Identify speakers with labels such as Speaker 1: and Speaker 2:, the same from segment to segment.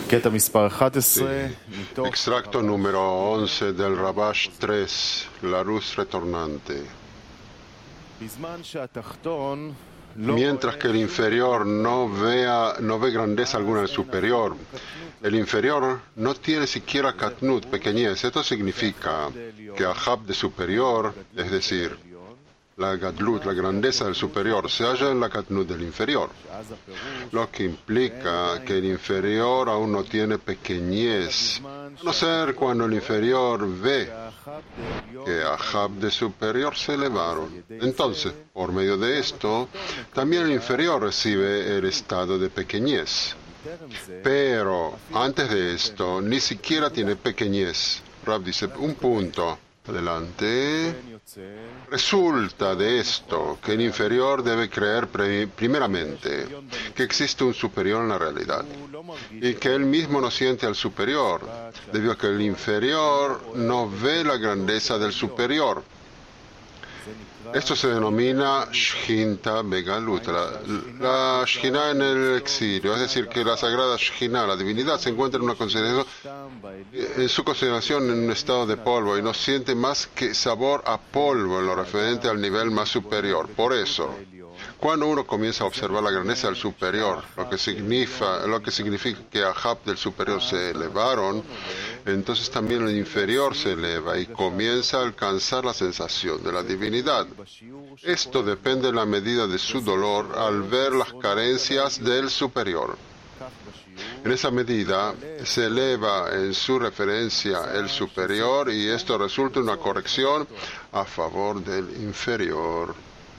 Speaker 1: קטע מספר 11,
Speaker 2: Sí. Extracto número 11 del Rabash 3, la luz retornante.
Speaker 1: בזמן שהתחתון
Speaker 2: Mientras que el inferior no ve grandeza alguna en el superior, el inferior no tiene siquiera katnut, pequeñez. Esto significa que Ahab de superior, es decir, la gadlut, la grandeza del superior, se halla en la katnut del inferior, lo que implica que el inferior aún no tiene pequeñez, a no ser cuando el inferior ve que Ahab de superior se elevaron. Entonces, por medio de esto, también el inferior recibe el estado de pequeñez. Pero antes de esto, ni siquiera tiene pequeñez. Rab dice, un punto. Adelante. Resulta de esto que el inferior debe creer primeramente que existe un superior en la realidad y que él mismo no siente al superior, debido a que el inferior no ve la grandeza del superior. Esto se denomina Shkinta Begalut, la Shkina en el exilio, es decir, que la sagrada Shkina, la divinidad, se encuentra en su consideración en un estado de polvo y no siente más que sabor a polvo en lo referente al nivel más superior. Por eso, cuando uno comienza a observar la grandeza del superior, lo que significa que Ahab del superior se elevaron, entonces también el inferior se eleva y comienza a alcanzar la sensación de la divinidad. Esto depende de la medida de su dolor al ver las carencias del superior. En esa medida se eleva en su referencia el superior y esto resulta en una corrección a favor del inferior.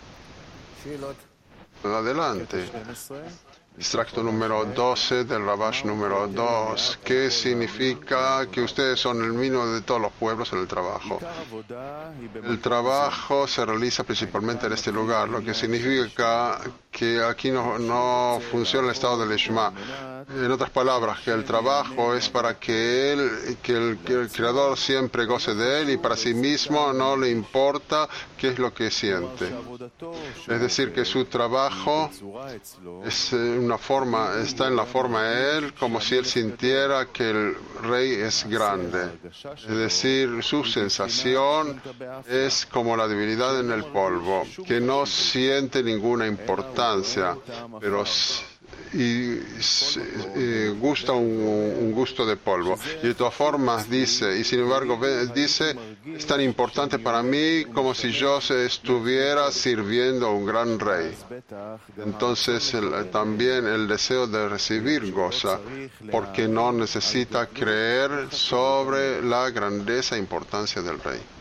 Speaker 2: Adelante. Extracto número 12 del Rabash número 2. ¿Qué significa que ustedes son el mínimo de todos los pueblos en el trabajo? El trabajo se realiza principalmente en este lugar, lo que significa que aquí no funciona el estado del Lishma. En otras palabras, que el trabajo es para que el Creador siempre goce de él y para sí mismo no le importa qué es lo que siente. Es decir, que su trabajo está en la forma de él, como si él sintiera que el rey es grande. Es decir, su sensación es como la divinidad en el polvo, que no siente ninguna importancia, pero gusta un gusto de polvo. Y de todas formas dice, y sin embargo dice, es tan importante para mí como si yo estuviera sirviendo a un gran rey. Entonces también el deseo de recibir goza, porque no necesita creer sobre la grandeza e importancia del rey.